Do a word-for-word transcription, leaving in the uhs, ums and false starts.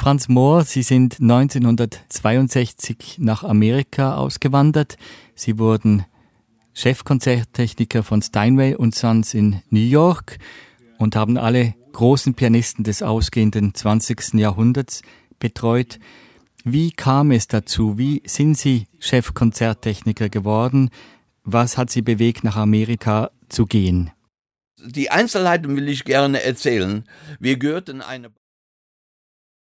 Franz Mohr, Sie sind neunzehnhundertzweiundsechzig nach Amerika ausgewandert. Sie wurden Chefkonzerttechniker von Steinway und Sons in New York und haben alle großen Pianisten des ausgehenden zwanzigsten Jahrhunderts betreut. Wie kam es dazu? Wie sind Sie Chefkonzerttechniker geworden? Was hat Sie bewegt, nach Amerika zu gehen? Die Einzelheiten will ich gerne erzählen. Wir gehörten eine